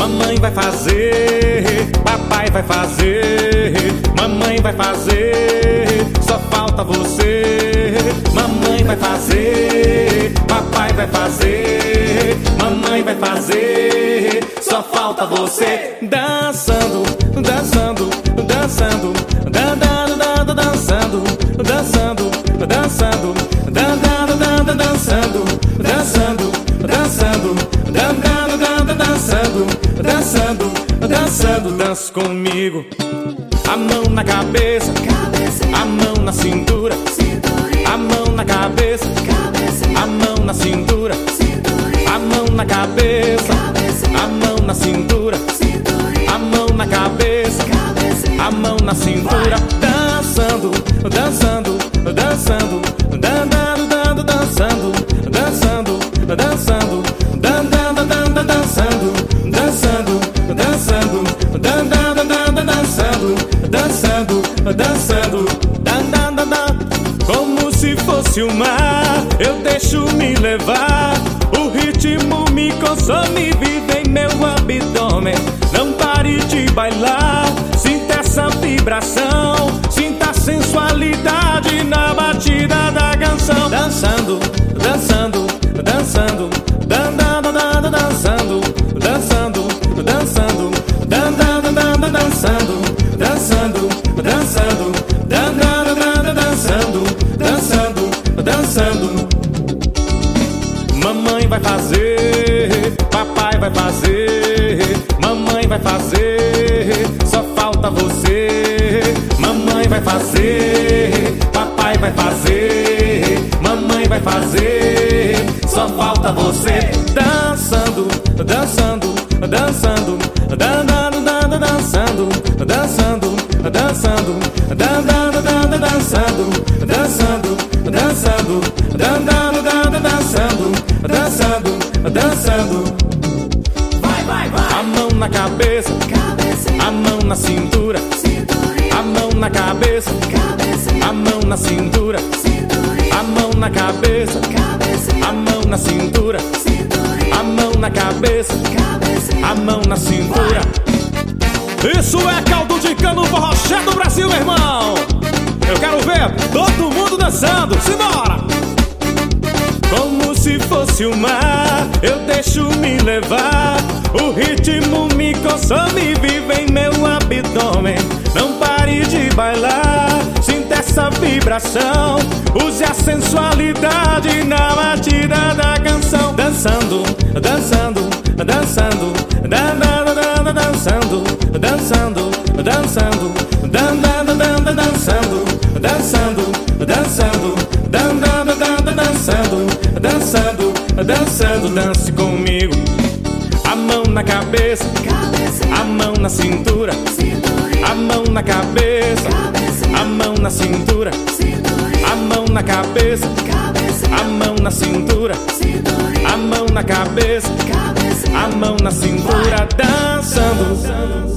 Mamãe vai fazer, papai vai fazer, mamãe vai fazer, só falta você. Mamãe vai fazer, papai vai fazer, mamãe vai fazer, só falta você. Dançando, dançando, dançando, dançando, dançando, dançando, dançando, dançando, dançando, dançando, dançando, dançando, dançando, dançando, dança comigo. A mão na cabeça, a mão na cintura, a mão na cabeça, a mão na cintura, a mão na cabeça, a mão na cintura, a mão na cabeça, a mão na cintura. Dançando, dançando, dançando, dançando, dançando, dançando, dançando, dançando, dançando, dançando, dançando, dançando, dançando, dançando, como se fosse o mar. Eu deixo me levar, o ritmo me consome, vive em meu abdômen. Não pare de bailar, sinta essa vibração, sinta a sensualidade na batida da canção. Dançando, dançando, dançando, dançando, dançando, dançando, dançando, dançando, dançando, dançando, dançando, dançando, dançando, dançando. Mamãe vai fazer, papai vai fazer, mamãe vai fazer, só falta você. Mamãe vai fazer, papai vai fazer, mamãe vai fazer, só falta você. Dançando, dançando, dançando, dançando, dançando, dançando, dançando, dançando, dançando, dançando, dançando, dançando, dançando, dançando. Vai, vai, vai. A mão na cabeça, a mão na cintura, a mão na cabeça, a mão na cintura, a mão na cabeça, a mão na cintura, a mão na cabeça, a mão na cintura. Isso é caldo de cana no forroché do Brasil, meu irmão. Eu quero ver todo mundo dançando. Simbora! Como se fosse o mar, eu deixo me levar, o ritmo me consome, vive em meu abdômen. Não pare de bailar, sinta essa vibração, use a sensualidade na batida da canção. Dançando, dançando, dançando, dançando, dançando, dançando, dançando, dançando, dançando, dançando, dançando, dançando, dançando, dance comigo. A mão na cabeça, a mão na cintura, a mão na cabeça, a mão na cintura, a mão na cabeça, a mão na cintura, a mão na cabeça, a mão na cintura, dançando.